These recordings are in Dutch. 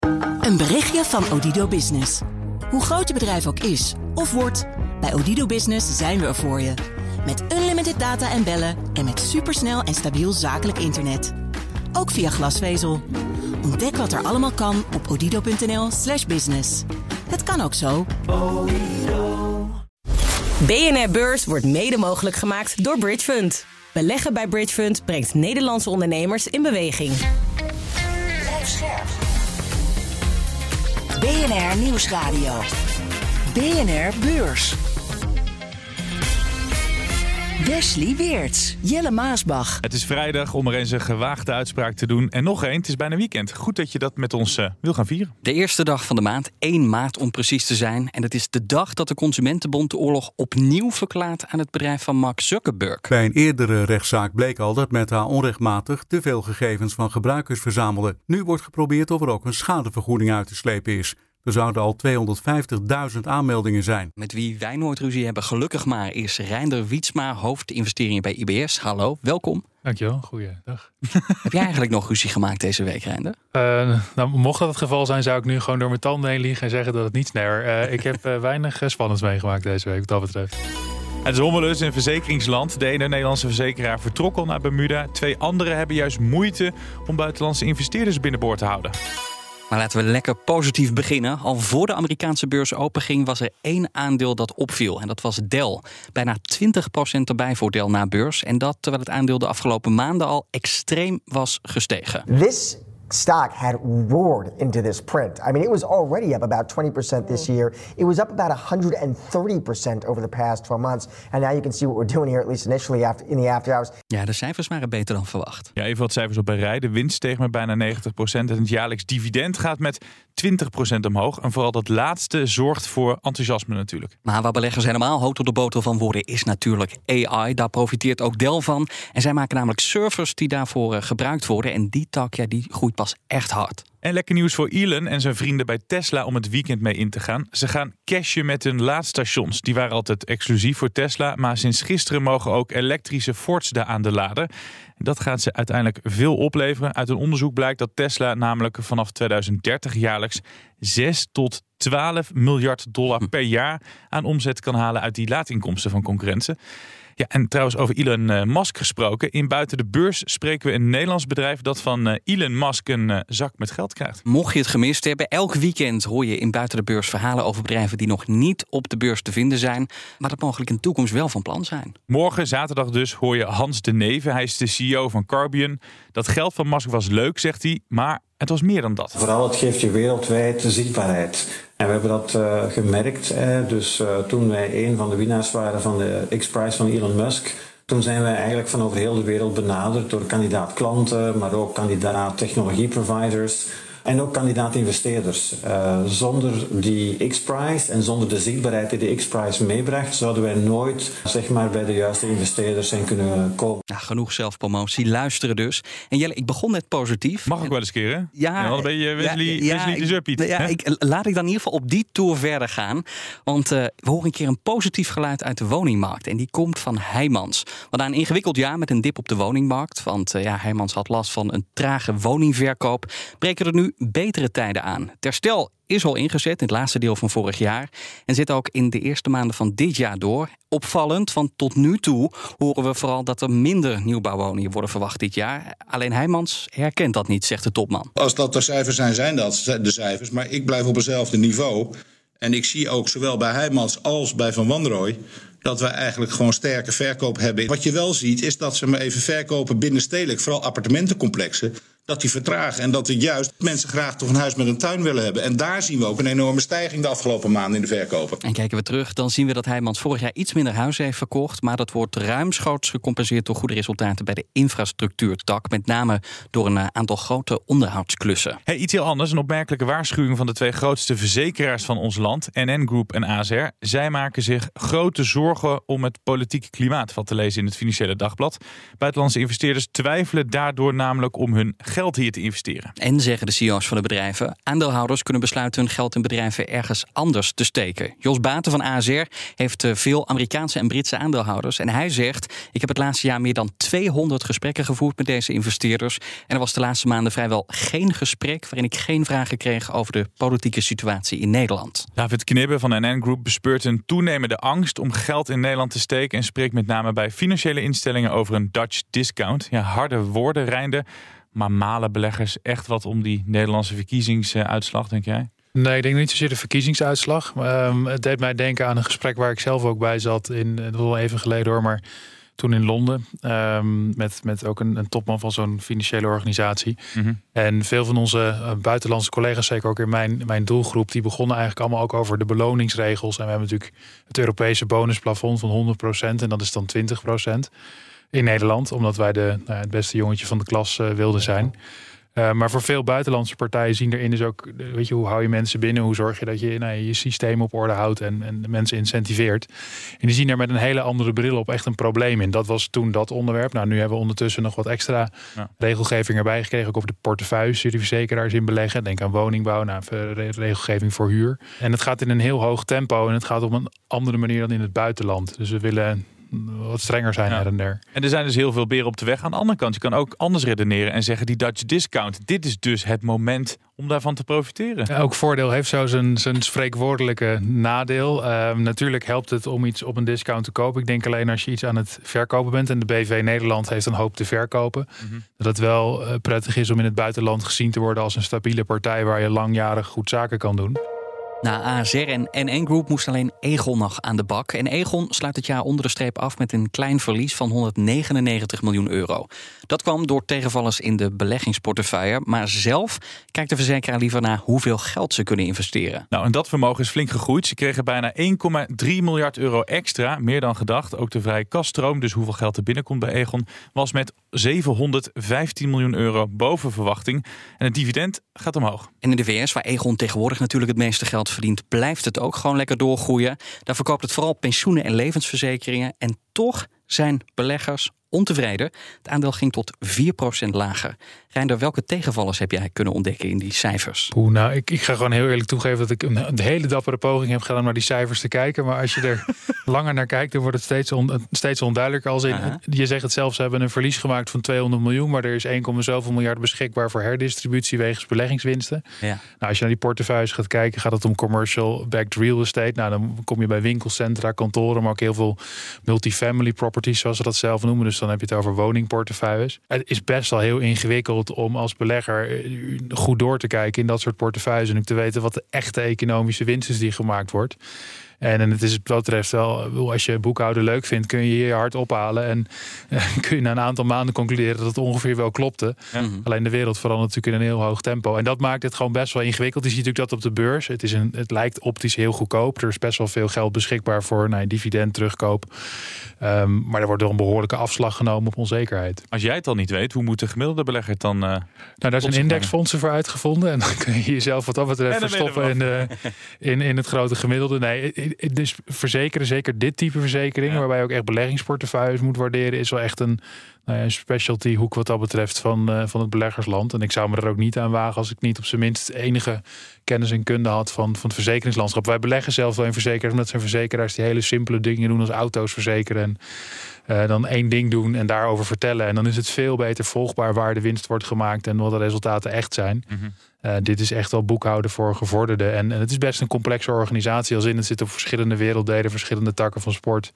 Een berichtje van Odido Business. Hoe groot je bedrijf ook is of wordt, bij Odido Business zijn we er voor je. Met unlimited data en bellen en met supersnel en stabiel zakelijk internet. Ook via glasvezel. Ontdek wat er allemaal kan op odido.nl/business. Het kan ook zo. BNR Beurs wordt mede mogelijk gemaakt door Bridgefund. Beleggen bij Bridgefund brengt Nederlandse ondernemers in beweging. Blijf scherp. BNR Nieuwsradio. BNR Beurs. Wesley Weerts, Jelle Maasbach. Het is vrijdag om er eens een gewaagde uitspraak te doen. En nog één, het is bijna weekend. Goed dat je dat met ons wil gaan vieren. De eerste dag van de maand, 1 maart om precies te zijn. En het is de dag dat de Consumentenbond de oorlog opnieuw verklaart aan het bedrijf van Mark Zuckerberg. Bij een eerdere rechtszaak bleek al dat Meta onrechtmatig te veel gegevens van gebruikers verzamelde. Nu wordt geprobeerd of er ook een schadevergoeding uit te slepen is. Er zouden al 250.000 aanmeldingen zijn. Met wie wij nooit ruzie hebben, gelukkig maar, is Reinder Wietsma, hoofdinvesteringen bij IBS. Hallo, welkom. Dankjewel, goeiedag. Heb jij eigenlijk nog ruzie gemaakt deze week, Reinder? Mocht dat het geval zijn, zou ik nu gewoon door mijn tanden heen liegen en zeggen dat het niet sneller. Ik heb weinig spannends meegemaakt deze week, wat dat betreft. Het is hommelus in verzekeringsland. De ene Nederlandse verzekeraar vertrok al naar Bermuda. 2 anderen hebben juist moeite om buitenlandse investeerders binnenboord te houden. Maar laten we lekker positief beginnen. Al voor de Amerikaanse beurs openging was er 1 aandeel dat opviel. En dat was Dell. Bijna 20% erbij voor Dell na beurs. En dat terwijl het aandeel de afgelopen maanden al extreem was gestegen. This stock had roared into this print. I mean, it was already up about 20% this year. It was up about 130% over the past 12 months. And now you can see what we're doing here, at least initially in the after hours. Ja, de cijfers waren beter dan verwacht. Ja, even wat cijfers op een rij. De winst steeg met bijna 90% en het jaarlijks dividend gaat met 20% omhoog. En vooral dat laatste zorgt voor enthousiasme natuurlijk. Maar waar beleggers helemaal hout op de boter van worden is natuurlijk AI. Daar profiteert ook Dell van. En zij maken namelijk servers die daarvoor gebruikt worden. En die tak, ja, die groeit pas echt hard. En lekker nieuws voor Elon en zijn vrienden bij Tesla om het weekend mee in te gaan. Ze gaan cashen met hun laadstations. Die waren altijd exclusief voor Tesla, maar sinds gisteren mogen ook elektrische Fords daar aan de lader. En dat gaat ze uiteindelijk veel opleveren. Uit een onderzoek blijkt dat Tesla namelijk vanaf 2030 jaarlijks 6 tot 12 miljard dollar per jaar aan omzet kan halen uit die laadinkomsten van concurrenten. Ja, en trouwens over Elon Musk gesproken. In Buiten de Beurs spreken we een Nederlands bedrijf dat van Elon Musk een zak met geld krijgt. Mocht je het gemist hebben, elk weekend hoor je in Buiten de Beurs verhalen over bedrijven die nog niet op de beurs te vinden zijn, maar dat mogelijk in de toekomst wel van plan zijn. Morgen, zaterdag dus, hoor je Hans de Neve. Hij is de CEO van Carbion. Dat geld van Musk was leuk, zegt hij, maar het was meer dan dat. Vooral, het geeft je wereldwijd zichtbaarheid. En we hebben dat gemerkt. Dus toen wij een van de winnaars waren van de X-Prize van Elon Musk, toen zijn wij eigenlijk van over heel de wereld benaderd door kandidaat klanten, maar ook kandidaat technologieproviders en ook kandidaat investeerders. Zonder die X-Prize en zonder de zichtbaarheid die de X-Prize meebracht, zouden wij nooit bij de juiste investeerders zijn kunnen komen. Ja, genoeg zelfpromotie, luisteren dus. En Jelle, ik begon net positief. Mag ook wel eens een keer, hè? Ja, dan ben je Wesley de Zuppiet. Laat ik dan in ieder geval op die tour verder gaan. Want we horen een keer een positief geluid uit de woningmarkt. En die komt van Heijmans. Want na een ingewikkeld jaar met een dip op de woningmarkt, want Heijmans had last van een trage woningverkoop, breken er nu betere tijden aan. Het herstel is al ingezet in het laatste deel van vorig jaar en zit ook in de eerste maanden van dit jaar door. Opvallend, want tot nu toe horen we vooral dat er minder nieuwbouwwoningen worden verwacht dit jaar. Alleen Heijmans herkent dat niet, zegt de topman. Als dat de cijfers zijn dat de cijfers, maar ik blijf op hetzelfde niveau. En ik zie ook zowel bij Heijmans als bij Van Wanrooij dat wij eigenlijk gewoon sterke verkoop hebben. Wat je wel ziet is dat ze maar even verkopen binnenstedelijk, vooral appartementencomplexen, dat die vertragen en dat er juist mensen graag toch een huis met een tuin willen hebben. En daar zien we ook een enorme stijging de afgelopen maanden in de verkopen. En kijken we terug, dan zien we dat Heijmans vorig jaar iets minder huizen heeft verkocht, maar dat wordt ruimschoots gecompenseerd door goede resultaten bij de infrastructuurtak, met name door een aantal grote onderhoudsklussen. Hey, iets heel anders, een opmerkelijke waarschuwing van de 2 grootste verzekeraars van ons land, NN Group en ASR. Zij maken zich grote zorgen om het politieke klimaat, valt te lezen in het Financiële Dagblad. Buitenlandse investeerders twijfelen daardoor namelijk om hun geld hier te investeren. En zeggen de CEO's van de bedrijven, aandeelhouders kunnen besluiten hun geld in bedrijven ergens anders te steken. Jos Baten van ASR heeft veel Amerikaanse en Britse aandeelhouders. En hij zegt, ik heb het laatste jaar meer dan 200 gesprekken gevoerd met deze investeerders. En er was de laatste maanden vrijwel geen gesprek waarin ik geen vragen kreeg over de politieke situatie in Nederland. David Knibbe van NN Group bespeurt een toenemende angst om geld in Nederland te steken en spreekt met name bij financiële instellingen over een Dutch discount. Ja, harde woorden, Reinder, maar malen beleggers echt wat om die Nederlandse verkiezingsuitslag, denk jij? Nee, ik denk niet zozeer de verkiezingsuitslag. Het deed mij denken aan een gesprek waar ik zelf ook bij zat. Dat was al even geleden hoor, maar toen in Londen. Met ook een topman van zo'n financiële organisatie. Mm-hmm. En veel van onze buitenlandse collega's, zeker ook in mijn doelgroep, die begonnen eigenlijk allemaal ook over de beloningsregels. En we hebben natuurlijk het Europese bonusplafond van 100% en dat is dan 20% in Nederland. Omdat wij het beste jongetje van de klas wilden zijn. Maar voor veel buitenlandse partijen zien erin dus ook, weet je, hoe hou je mensen binnen? Hoe zorg je dat je systeem op orde houdt en de mensen incentiveert? En die zien er met een hele andere bril op echt een probleem in. Dat was toen dat onderwerp. Nou, nu hebben we ondertussen nog wat extra regelgeving erbij gekregen. Ook over de portefeuilles die de verzekeraars in beleggen. Denk aan woningbouw, regelgeving voor huur. En het gaat in een heel hoog tempo en het gaat op een andere manier dan in het buitenland. Dus we willen wat strenger zijn her en der. En er zijn dus heel veel beren op de weg. Aan de andere kant, je kan ook anders redeneren en zeggen die Dutch discount, dit is dus het moment om daarvan te profiteren. Ja, elk voordeel heeft zo zijn spreekwoordelijke nadeel. Natuurlijk helpt het om iets op een discount te kopen. Ik denk alleen als je iets aan het verkopen bent en de BV Nederland heeft een hoop te verkopen. Mm-hmm. Dat het wel prettig is om in het buitenland gezien te worden als een stabiele partij waar je langjarig goed zaken kan doen. Na ASR en NN Group moest alleen Aegon nog aan de bak. En Aegon sluit het jaar onder de streep af met een klein verlies van 199 miljoen euro. Dat kwam door tegenvallers in de beleggingsportefeuille. Maar zelf kijkt de verzekeraar liever naar hoeveel geld ze kunnen investeren. Nou, en dat vermogen is flink gegroeid. Ze kregen bijna 1,3 miljard euro extra, meer dan gedacht. Ook de vrije kasstroom, dus hoeveel geld er binnenkomt bij Aegon, was met 715 miljoen euro boven verwachting. En het dividend gaat omhoog. En in de VS, waar Aegon tegenwoordig natuurlijk het meeste geld verdient, blijft het ook gewoon lekker doorgroeien. Daar verkoopt het vooral pensioenen en levensverzekeringen. En toch zijn beleggers ontevreden. Het aandeel ging tot 4% lager. Reinder, welke tegenvallers heb jij kunnen ontdekken in die cijfers? Nou, ik ga gewoon heel eerlijk toegeven dat ik een hele dappere poging heb gedaan om naar die cijfers te kijken. Maar als je er langer naar kijkt, dan wordt het steeds onduidelijker. Als in, je zegt het zelf, ze hebben een verlies gemaakt van 200 miljoen, maar er is 1, zoveel miljard beschikbaar voor herdistributie wegens beleggingswinsten. Ja. Nou, als je naar die portefeuilles gaat kijken, gaat het om commercial-backed real estate. Nou, dan kom je bij winkelcentra, kantoren, maar ook heel veel multifamily properties, zoals ze dat zelf noemen. Dus dan heb je het over woningportefeuilles. Het is best wel heel ingewikkeld om als belegger goed door te kijken in dat soort portefeuilles en ook te weten wat de echte economische winst is die gemaakt wordt. En het is wat dat betreft wel, als je boekhouden leuk vindt, kun je je hard ophalen en kun je na een aantal maanden concluderen dat het ongeveer wel klopte. Ja. Alleen de wereld verandert natuurlijk in een heel hoog tempo. En dat maakt het gewoon best wel ingewikkeld. Je ziet natuurlijk dat op de beurs. Het lijkt optisch heel goedkoop. Er is best wel veel geld beschikbaar voor dividend, terugkoop. Maar er wordt wel een behoorlijke afslag genomen op onzekerheid. Als jij het al niet weet, hoe moet de gemiddelde belegger het dan... daar zijn indexfondsen voor uitgevonden. En dan kun je jezelf wat dat betreft verstoppen in het grote gemiddelde. Nee, dus verzekeren, zeker dit type verzekeringen, waarbij je ook echt beleggingsportefeuilles moet waarderen, is wel echt een specialty hoek wat dat betreft van het beleggersland. En ik zou me er ook niet aan wagen als ik niet op zijn minst enige kennis en kunde had van het verzekeringslandschap. Wij beleggen zelf wel in verzekeraars, omdat zijn verzekeraars die hele simpele dingen doen als auto's verzekeren en dan één ding doen en daarover vertellen. En dan is het veel beter volgbaar waar de winst wordt gemaakt en wat de resultaten echt zijn. Mm-hmm. Dit is echt wel boekhouden voor gevorderden. En het is best een complexe organisatie. Als in het zit op verschillende werelddelen, verschillende takken van sport.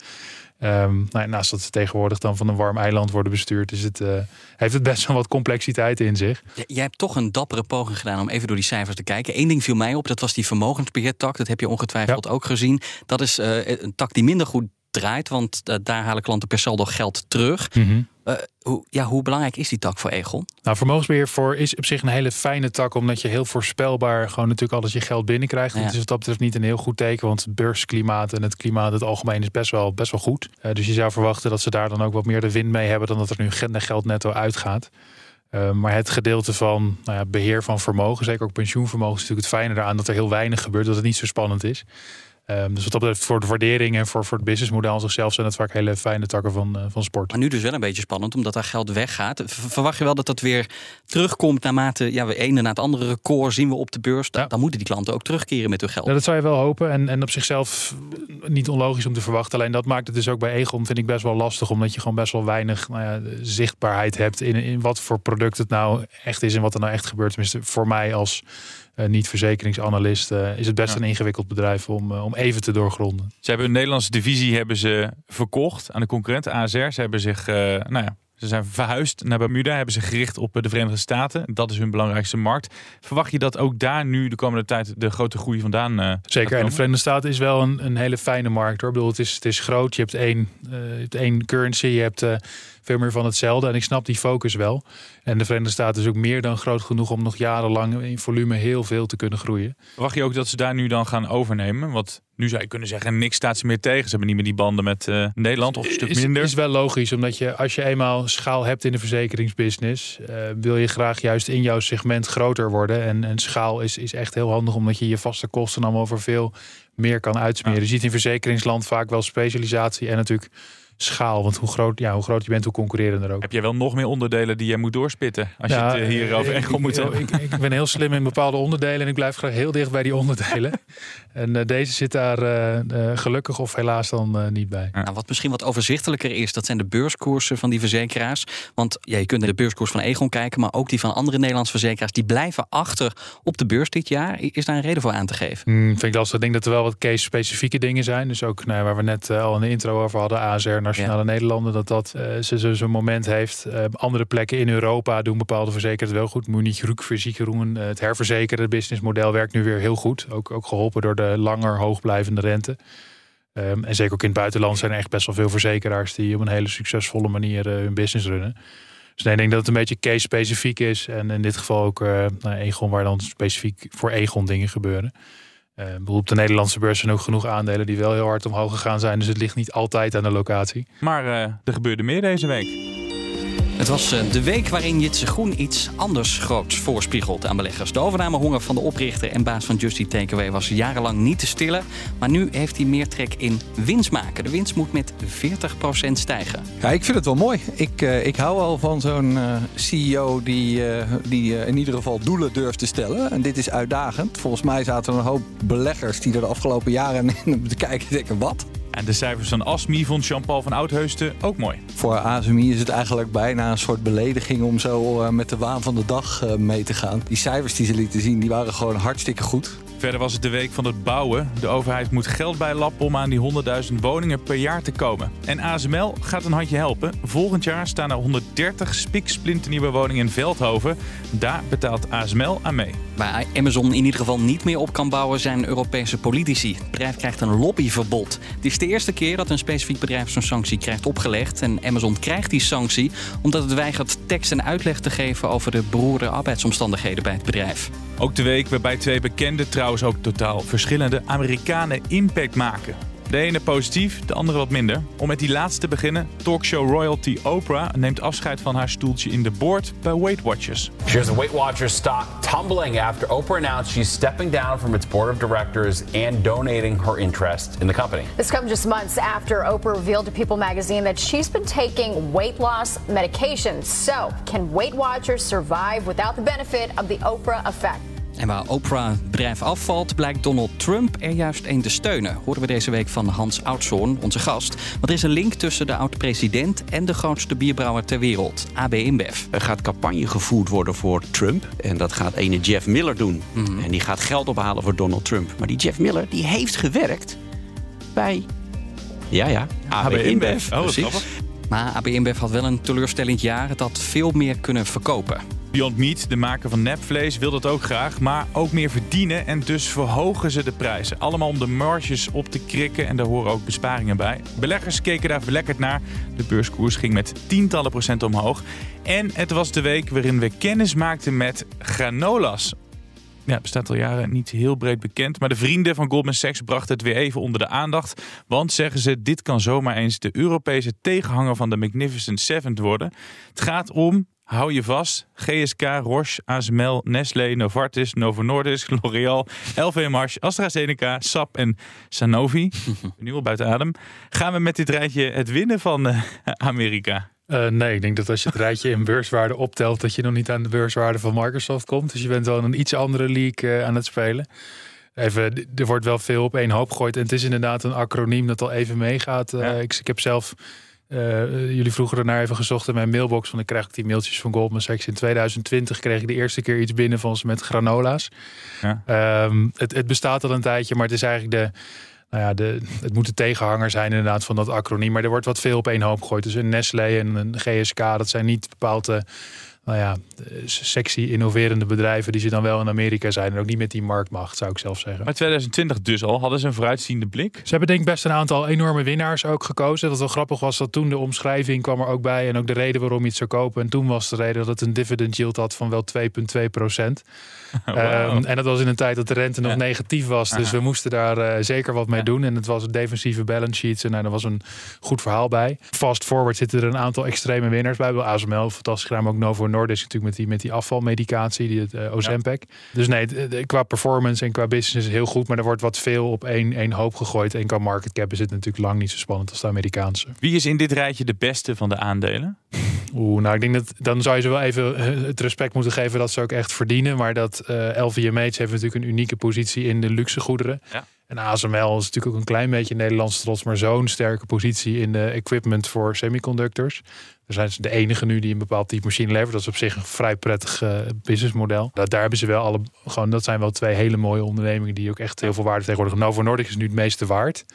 Naast dat ze tegenwoordig dan van een warm eiland worden bestuurd, heeft het best wel wat complexiteit in zich. Jij hebt toch een dappere poging gedaan om even door die cijfers te kijken. Eén ding viel mij op, dat was die vermogensbeheertak. Dat heb je ongetwijfeld ook gezien. Dat is een tak die minder goed draait, want daar halen klanten per saldo geld terug. Mm-hmm. Hoe belangrijk is die tak voor Aegon? Nou, vermogensbeheer is op zich een hele fijne tak, omdat je heel voorspelbaar gewoon natuurlijk alles je geld binnenkrijgt. Ja. Het is wat dat betreft niet een heel goed teken, want het beursklimaat en het klimaat in het algemeen is best wel goed. Dus je zou verwachten dat ze daar dan ook wat meer de wind mee hebben dan dat er nu geld netto uitgaat. Maar het gedeelte van beheer van vermogen, zeker ook pensioenvermogen, is natuurlijk het fijne eraan dat er heel weinig gebeurt, dat het niet zo spannend is. Dus wat dat betreft voor de waardering en voor het businessmodel aan zichzelf zijn het vaak hele fijne takken van sport. Maar nu dus wel een beetje spannend, omdat daar geld weggaat. Verwacht je wel dat dat weer terugkomt naarmate we ene na het andere record zien we op de beurs? Dan moeten die klanten ook terugkeren met hun geld. Ja, dat zou je wel hopen. En op zichzelf niet onlogisch om te verwachten. Alleen dat maakt het dus ook bij Aegon, vind ik, best wel lastig. Omdat je gewoon best wel weinig zichtbaarheid hebt in wat voor product het nou echt is en wat er nou echt gebeurt. Tenminste, voor mij als niet-verzekeringsanalist is het best een ingewikkeld bedrijf om even te doorgronden. Ze hebben een Nederlandse divisie verkocht aan de concurrent ASR. Ze hebben zich, ze zijn verhuisd naar Bermuda, hebben zich gericht op de Verenigde Staten. Dat is hun belangrijkste markt. Verwacht je dat ook daar nu de komende tijd de grote groei vandaan Zeker, en de Verenigde Staten is wel een hele fijne markt, hoor. Ik bedoel, het is groot, je hebt één currency, je hebt veel meer van hetzelfde. En ik snap die focus wel. En de Verenigde Staten is ook meer dan groot genoeg om nog jarenlang in volume heel veel te kunnen groeien. Verwacht je ook dat ze daar nu dan gaan overnemen? Want nu zou je kunnen zeggen, niks staat ze meer tegen. Ze hebben niet meer die banden met Nederland of een stuk minder. Is wel logisch, omdat als je eenmaal schaal hebt in de verzekeringsbusiness, wil je graag juist in jouw segment groter worden. En schaal is echt heel handig, omdat je vaste kosten allemaal voor veel meer kan uitsmeren. Je ziet in verzekeringsland vaak wel specialisatie en natuurlijk schaal. Want hoe groot je bent, hoe concurreren er ook. Heb jij wel nog meer onderdelen die jij moet doorspitten? Als je het hier over Aegon moet hebben. Ik ben heel slim in bepaalde onderdelen en ik blijf graag heel dicht bij die onderdelen. En deze zit daar gelukkig of helaas dan niet bij. Nou, wat misschien wat overzichtelijker is, dat zijn de beurskoersen van die verzekeraars. Want je kunt naar de beurskoers van Aegon kijken, maar ook die van andere Nederlandse verzekeraars, die blijven achter op de beurs dit jaar. Is daar een reden voor aan te geven? Vind ik lastig. Ik denk dat er wel wat case-specifieke dingen zijn. Dus ook waar we net al in de intro over hadden, ASR, Nationale Nederlanden, dat zo'n moment heeft. Andere plekken in Europa doen bepaalde verzekeraars wel goed. Munich Rückversicherungen, het herverzekeren businessmodel werkt nu weer heel goed. Ook geholpen door de langer hoogblijvende rente. En zeker ook in het buitenland zijn er echt best wel veel verzekeraars die op een hele succesvolle manier hun business runnen. Dus ik denk dat het een beetje case-specifiek is. En in dit geval ook Aegon, waar dan specifiek voor Aegon dingen gebeuren. Op de Nederlandse beurs zijn ook genoeg aandelen die wel heel hard omhoog gegaan zijn. Dus het ligt niet altijd aan de locatie. Maar er gebeurde meer deze week. Het was de week waarin Jitse Groen iets anders groots voorspiegelt aan beleggers. De overnamehonger van de oprichter en baas van Just Eat Takeaway was jarenlang niet te stillen. Maar nu heeft hij meer trek in winst maken. De winst moet met 40% stijgen. Ja, ik vind het wel mooi. Ik hou wel van zo'n CEO die in ieder geval doelen durft te stellen. En dit is uitdagend. Volgens mij zaten er een hoop beleggers die er de afgelopen jaren in te kijken en denken, wat? En de cijfers van ASMI vond Jean-Paul van Oudheusden ook mooi. Voor ASMI is het eigenlijk bijna een soort belediging om zo met de waan van de dag mee te gaan. Die cijfers die ze lieten zien, die waren gewoon hartstikke goed. Verder was het de week van het bouwen. De overheid moet geld bijlappen om aan die 100.000 woningen per jaar te komen. En ASML gaat een handje helpen. Volgend jaar staan er 130 spiksplinternieuwe woningen in Veldhoven. Daar betaalt ASML aan mee. Waar Amazon in ieder geval niet meer op kan bouwen zijn Europese politici. Het bedrijf krijgt een lobbyverbod. Het is de eerste keer dat een specifiek bedrijf zo'n sanctie krijgt opgelegd. En Amazon krijgt die sanctie omdat het weigert tekst en uitleg te geven over de beroerde arbeidsomstandigheden bij het bedrijf. Ook de week waarbij twee bekende, trouwens ook totaal verschillende Amerikanen impact maken. De ene positief, de andere wat minder. Om met die laatste te beginnen, talkshow royalty Oprah neemt afscheid van haar stoeltje in de board bij Weight Watchers. Shares of Weight Watchers stock tumbling after Oprah announced she's stepping down from its board of directors and donating her interest in the company. This comes just months after Oprah revealed to People magazine that she's been taking weight loss medications. So, can Weight Watchers survive without the benefit of the Oprah effect? En waar Oprah het bedrijf afvalt, blijkt Donald Trump er juist een te steunen. Hoorden we deze week van Hans Oudshoorn, onze gast. Want er is een link tussen de oud-president en de grootste bierbrouwer ter wereld, AB InBev. Er gaat campagne gevoerd worden voor Trump. En dat gaat ene Jeff Miller doen. En die gaat geld ophalen voor Donald Trump. Maar die Jeff Miller, die heeft gewerkt bij AB InBev. Oh, precies. Maar AB InBev had wel een teleurstellend jaar. Het had veel meer kunnen verkopen. Beyond Meat, de maker van nepvlees, wil dat ook graag, maar ook meer verdienen en dus verhogen ze de prijzen. Allemaal om de marges op te krikken en daar horen ook besparingen bij. Beleggers keken daar verlekkerd naar. De beurskoers ging met tientallen procent omhoog. En het was de week waarin we kennis maakten met granola's. Ja, het bestaat al jaren, niet heel breed bekend. Maar de vrienden van Goldman Sachs brachten het weer even onder de aandacht. Want, zeggen ze, dit kan zomaar eens de Europese tegenhanger van de Magnificent Seven worden. Het gaat om Hou je vast. GSK, Roche, ASML, Nestlé, Novartis, Novo Nordisk, L'Oréal, LVMH, AstraZeneca, SAP en Sanofi. Nu al buiten adem. Gaan we met dit rijtje het winnen van Amerika? Nee, ik denk dat als je het rijtje in beurswaarde optelt, dat je nog niet aan de beurswaarde van Microsoft komt. Dus je bent wel een iets andere league aan het spelen. Even, er wordt wel veel op één hoop gegooid. En het is inderdaad een acroniem dat al even meegaat. Ik heb zelf, jullie vroegen ernaar even gezocht in mijn mailbox. Want ik krijg ook die mailtjes van Goldman Sachs. In 2020 kreeg ik de eerste keer iets binnen van ze met granola's. Ja. Het bestaat al een tijdje, maar het is eigenlijk het moet de tegenhanger zijn inderdaad van dat acroniem. Maar er wordt wat veel op één hoop gegooid. Dus een Nestlé en een GSK, dat zijn niet bepaalde sexy, innoverende bedrijven die ze dan wel in Amerika zijn. En ook niet met die marktmacht, zou ik zelf zeggen. Maar 2020 dus al, hadden ze een vooruitziende blik? Ze hebben denk ik best een aantal enorme winnaars ook gekozen. Wat wel grappig was, dat toen de omschrijving kwam er ook bij. En ook de reden waarom je het zou kopen. En toen was de reden dat het een dividend yield had van wel 2,2%. Wow. En dat was in een tijd dat de rente nog negatief was. Dus we moesten daar zeker wat mee doen. En het was een defensieve balance sheets. En daar was een goed verhaal bij. Fast forward zitten er een aantal extreme winnaars bij. ASML, fantastisch gedaan, maar ook Novo Nordisk natuurlijk met die afvalmedicatie, het Ozempic. Ja. Dus nee, qua performance en qua business is het heel goed. Maar er wordt wat veel op één hoop gegooid. En qua market cap is het natuurlijk lang niet zo spannend als de Amerikaanse. Wie is in dit rijtje de beste van de aandelen? Ik denk dat dan zou je ze wel even het respect moeten geven dat ze ook echt verdienen. Maar dat LVMH heeft natuurlijk een unieke positie in de luxe goederen. Ja. En ASML is natuurlijk ook een klein beetje Nederlands trots, maar zo'n sterke positie in de equipment voor semiconductors. Daar zijn ze de enige nu die een bepaald type machine levert. Dat is op zich een vrij prettig businessmodel. Daar hebben ze wel dat zijn wel twee hele mooie ondernemingen die ook echt heel veel waarde tegenwoordig. Novo Nordisk is nu het meeste waard.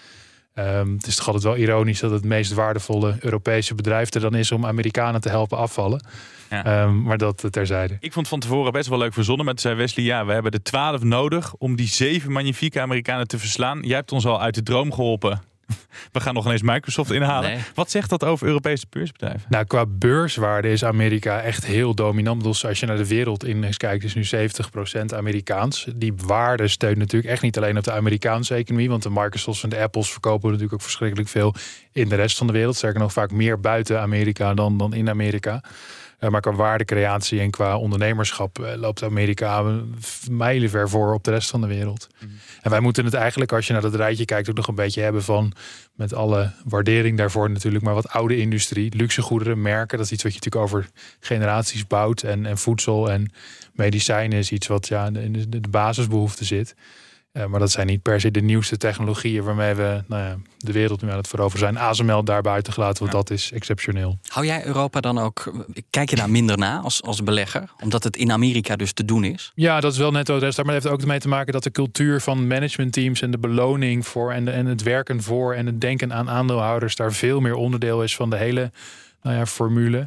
Het is toch altijd wel ironisch dat het meest waardevolle Europese bedrijf er dan is om Amerikanen te helpen afvallen. Ja. Maar dat terzijde. Ik vond van tevoren best wel leuk verzonnen. Maar toen zei Wesley, we hebben de 12 nodig om die 7 magnifieke Amerikanen te verslaan. Jij hebt ons al uit de droom geholpen. We gaan nog ineens Microsoft inhalen. Nee. Wat zegt dat over Europese beursbedrijven? Qua beurswaarde is Amerika echt heel dominant. Dus als je naar de wereldindex kijkt, is nu 70% Amerikaans. Die waarde steunt natuurlijk echt niet alleen op de Amerikaanse economie. Want de Microsofts en de Apples verkopen natuurlijk ook verschrikkelijk veel in de rest van de wereld. Sterker nog, vaak meer buiten Amerika dan in Amerika. Maar qua waardecreatie en qua ondernemerschap loopt Amerika mijlenver voor op de rest van de wereld. Mm-hmm. En wij moeten het eigenlijk, als je naar dat rijtje kijkt, ook nog een beetje hebben van, met alle waardering daarvoor natuurlijk, maar wat oude industrie, luxe goederen, merken. Dat is iets wat je natuurlijk over generaties bouwt. En voedsel en medicijnen is iets wat in de basisbehoefte zit. Maar dat zijn niet per se de nieuwste technologieën waarmee we de wereld nu aan het veroveren zijn. ASML daar buiten gelaten, want dat is exceptioneel. Hou jij Europa dan ook, kijk je daar minder naar als belegger? Omdat het in Amerika dus te doen is? Ja, dat is wel net het rest. Maar het heeft ook ermee te maken dat de cultuur van managementteams en de beloning voor en het werken voor en het denken aan aandeelhouders daar veel meer onderdeel is van de hele formule.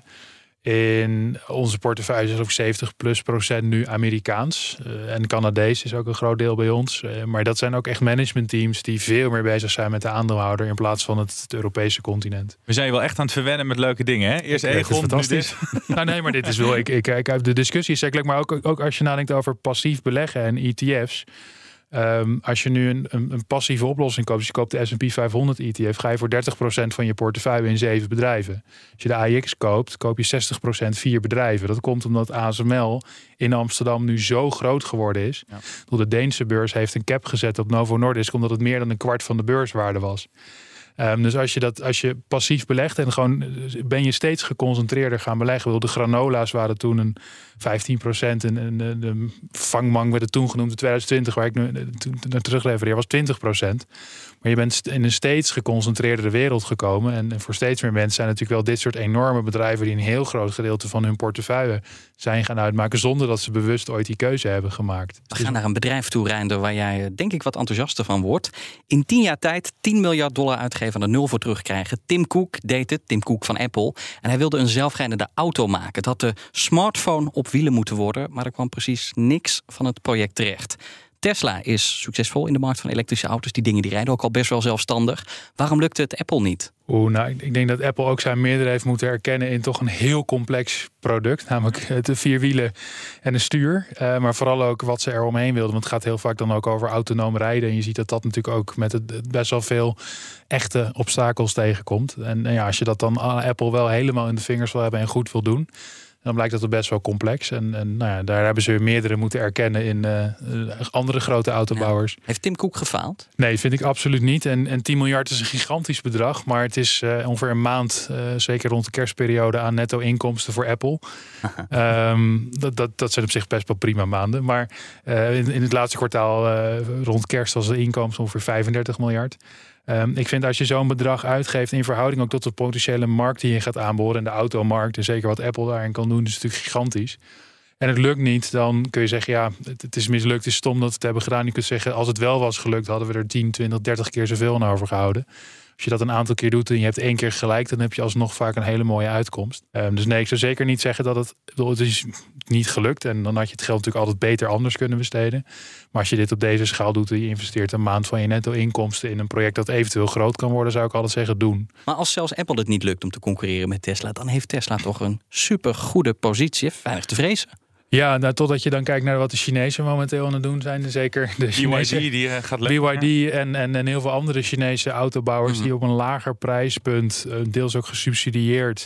In onze portefeuille is ook 70% nu Amerikaans. En Canadees is ook een groot deel bij ons. Maar dat zijn ook echt managementteams die veel meer bezig zijn met de aandeelhouder in plaats van het Europese continent. We zijn je wel echt aan het verwennen met leuke dingen, hè? Eerst Egon, fantastisch. Nee, maar dit is wel. Ik kijk uit de discussie zeker, maar ook als je nadenkt over passief beleggen en ETF's. Als je nu een passieve oplossing koopt, dus je koopt de S&P 500 ETF, ga je voor 30% van je portefeuille in 7 bedrijven. Als je de AEX koopt, koop je 60% 4 bedrijven. Dat komt omdat ASML in Amsterdam nu zo groot geworden is. Ja. De Deense beurs heeft een cap gezet op Novo Nordisk, omdat het meer dan een kwart van de beurswaarde was. Dus als je passief belegt en gewoon ben je steeds geconcentreerder gaan beleggen. De granola's waren toen een 15% en de vangmang werd het toen genoemd in 2020, waar ik nu naar terugrefereer, was 20%. Maar je bent in een steeds geconcentreerdere wereld gekomen. En voor steeds meer mensen zijn natuurlijk wel dit soort enorme bedrijven die een heel groot gedeelte van hun portefeuille zijn gaan uitmaken, zonder dat ze bewust ooit die keuze hebben gemaakt. We gaan naar een bedrijf toe, Reinder, waar jij denk ik wat enthousiaster van wordt. In 10 jaar tijd $10 miljard uitgeven en er 0 voor terugkrijgen. Tim Cook deed het, Tim Cook van Apple. En hij wilde een zelfrijdende auto maken. Het had de smartphone op wielen moeten worden, maar er kwam precies niks van het project terecht. Tesla is succesvol in de markt van elektrische auto's. Die dingen die rijden ook al best wel zelfstandig. Waarom lukte het Apple niet? Ik denk dat Apple ook zijn meerdere heeft moeten herkennen in toch een heel complex product. Namelijk de 4 wielen en een stuur. Maar vooral ook wat ze er omheen wilden. Want het gaat heel vaak dan ook over autonoom rijden. En je ziet dat natuurlijk ook met het best wel veel echte obstakels tegenkomt. En als je dat dan aan Apple wel helemaal in de vingers wil hebben en goed wil doen, Dan blijkt dat best wel complex. En daar hebben ze meerdere moeten erkennen in andere grote autobouwers. Ja. Heeft Tim Cook gefaald? Nee, dat vind ik absoluut niet. En 10 miljard is een gigantisch bedrag. Maar het is ongeveer een maand, zeker rond de kerstperiode, aan netto inkomsten voor Apple. Dat zijn op zich best wel prima maanden. Maar in het laatste kwartaal rond kerst was de inkomsten ongeveer 35 miljard. Ik vind als je zo'n bedrag uitgeeft in verhouding ook tot de potentiële markt die je gaat aanboren en de automarkt en zeker wat Apple daarin kan doen, is natuurlijk gigantisch. En het lukt niet, dan kun je zeggen ja, het is mislukt, het is stom dat we het hebben gedaan. Je kunt zeggen als het wel was gelukt, hadden we er 10, 20, 30 keer zoveel aan overgehouden. Als je dat een aantal keer doet en je hebt 1 keer gelijk, dan heb je alsnog vaak een hele mooie uitkomst. Dus nee, ik zou zeker niet zeggen dat het is niet gelukt. En dan had je het geld natuurlijk altijd beter anders kunnen besteden. Maar als je dit op deze schaal doet en je investeert een maand van je netto inkomsten in een project dat eventueel groot kan worden, zou ik altijd zeggen doen. Maar als zelfs Apple het niet lukt om te concurreren met Tesla, dan heeft Tesla toch een super goede positie. Weinig te vrezen. Ja, totdat je dan kijkt naar wat de Chinezen momenteel aan het doen zijn. Zeker de Chinese BYD die gaat lekker. BYD en heel veel andere Chinese autobouwers die op een lager prijspunt, deels ook gesubsidieerd,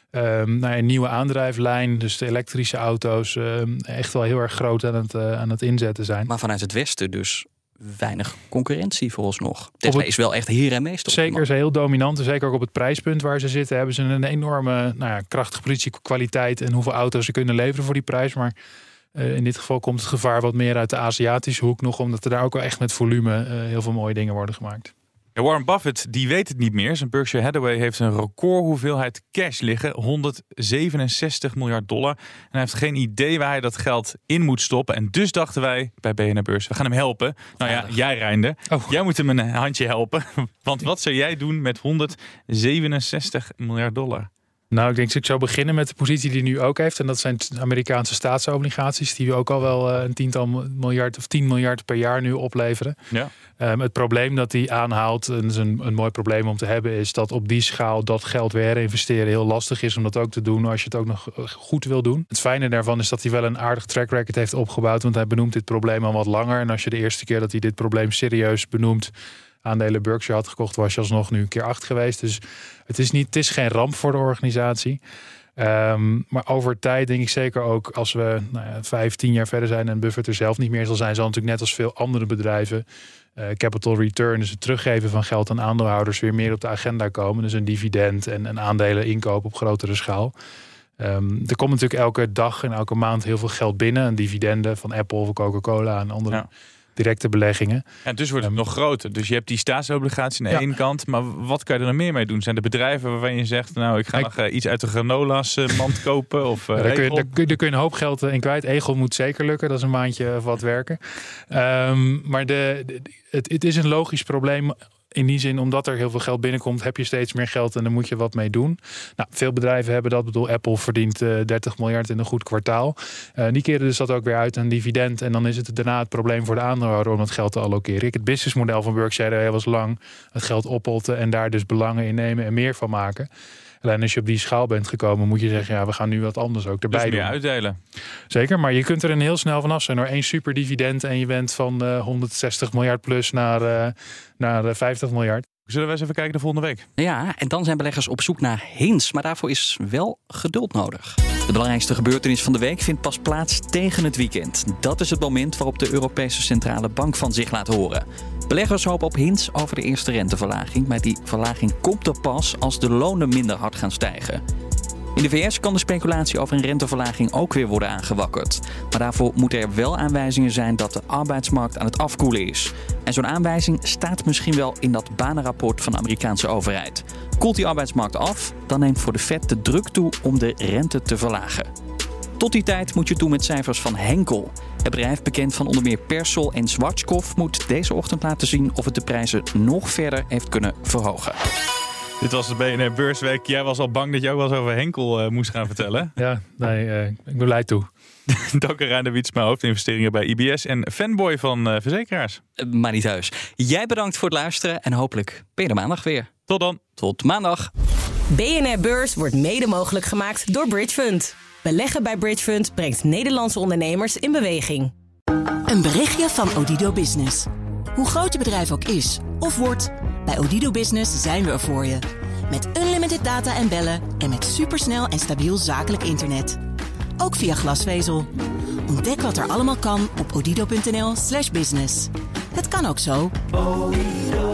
een nieuwe aandrijflijn, dus de elektrische auto's, echt wel heel erg groot aan het inzetten zijn. Maar vanuit het Westen dus weinig concurrentie vooralsnog. Tesla is wel echt heer en meester. Zeker, ze heel dominant. Zeker ook op het prijspunt waar ze zitten, hebben ze een enorme krachtige positie, kwaliteit en hoeveel auto's ze kunnen leveren voor die prijs. Maar in dit geval komt het gevaar wat meer uit de Aziatische hoek nog, omdat er daar ook wel echt met volume heel veel mooie dingen worden gemaakt. Ja, Warren Buffett die weet het niet meer. Zijn Berkshire Hathaway heeft een record hoeveelheid cash liggen. $167 miljard. En hij heeft geen idee waar hij dat geld in moet stoppen. En dus dachten wij bij BNR Beurs, we gaan hem helpen. Nou ja, jij Reinder. Jij moet hem een handje helpen. Want wat zou jij doen met $167 miljard? Nou, ik denk dat ik zou beginnen met de positie die hij nu ook heeft. En dat zijn Amerikaanse staatsobligaties. Die ook al wel een tiental miljard of 10 miljard per jaar nu opleveren. Ja. Het probleem dat hij aanhaalt, en dat is een mooi probleem om te hebben, is dat op die schaal dat geld weer herinvesteren heel lastig is om dat ook te doen als je het ook nog goed wil doen. Het fijne daarvan is dat hij wel een aardig track record heeft opgebouwd. Want hij benoemt dit probleem al wat langer. En als je de eerste keer dat hij dit probleem serieus benoemt aandelen Berkshire had gekocht, was je alsnog nu een keer 8 geweest. Dus het is geen ramp voor de organisatie. Maar over tijd denk ik zeker ook als we 5, 10 jaar verder zijn en Buffett er zelf niet meer zal zijn, zal natuurlijk net als veel andere bedrijven capital return, dus het teruggeven van geld aan aandeelhouders, weer meer op de agenda komen. Dus een dividend en aandelen inkopen op grotere schaal. Er komt natuurlijk elke dag en elke maand heel veel geld binnen. Een dividenden van Apple of Coca-Cola en andere directe beleggingen. En dus wordt het nog groter. Dus je hebt die staatsobligatie aan de ene kant. Maar wat kan je er nog meer mee doen? Zijn er bedrijven waarvan je zegt, nou, ik ga nog iets uit de granolas mand kopen? Of daar kun je een hoop geld in kwijt. Egel moet zeker lukken. Dat is een maandje of wat werken. Maar het is een logisch probleem. In die zin, omdat er heel veel geld binnenkomt, heb je steeds meer geld en daar moet je wat mee doen. Nou, veel bedrijven hebben dat. Apple verdient 30 miljard in een goed kwartaal. Die keren dus dat ook weer uit aan dividend. En dan is het daarna het probleem voor de aandeelhouder om dat geld te allokeren. Het businessmodel van Berkshire was lang het geld oppotten en daar dus belangen in nemen en meer van maken. Alleen als je op die schaal bent gekomen, moet je zeggen, ja, we gaan nu wat anders ook erbij doen. Dus meer uitdelen. Zeker, maar je kunt er een heel snel vanaf zijn door 1 super dividend en je bent van 160 miljard plus naar 50 miljard. Zullen we eens even kijken de volgende week? Ja, en dan zijn beleggers op zoek naar hints. Maar daarvoor is wel geduld nodig. De belangrijkste gebeurtenis van de week vindt pas plaats tegen het weekend. Dat is het moment waarop de Europese Centrale Bank van zich laat horen. Beleggers hopen op hints over de eerste renteverlaging. Maar die verlaging komt er pas als de lonen minder hard gaan stijgen. In de VS kan de speculatie over een renteverlaging ook weer worden aangewakkerd. Maar daarvoor moeten er wel aanwijzingen zijn dat de arbeidsmarkt aan het afkoelen is. En zo'n aanwijzing staat misschien wel in dat banenrapport van de Amerikaanse overheid. Koelt die arbeidsmarkt af, dan neemt voor de Fed de druk toe om de rente te verlagen. Tot die tijd moet je toe met cijfers van Henkel. Het bedrijf, bekend van onder meer Persol en Schwarzkopf, moet deze ochtend laten zien of het de prijzen nog verder heeft kunnen verhogen. Dit was de BNR Beursweek. Jij was al bang dat je ook wel eens over Henkel moest gaan vertellen. Ja, nee, ik ben blij toe. Dank aan Reinder Wietsma, hoofdinvesteringen bij IBS en fanboy van verzekeraars. Maar niet heus. Jij bedankt voor het luisteren en hopelijk ben je er maandag weer. Tot dan. Tot maandag. BNR Beurs wordt mede mogelijk gemaakt door Bridge Fund. Beleggen bij Bridge Fund brengt Nederlandse ondernemers in beweging. Een berichtje van Odido Business. Hoe groot je bedrijf ook is of wordt, bij Odido Business zijn we er voor je. Met unlimited data en bellen en met supersnel en stabiel zakelijk internet. ook via glasvezel. Ontdek wat er allemaal kan op odido.nl/business. Het kan ook zo.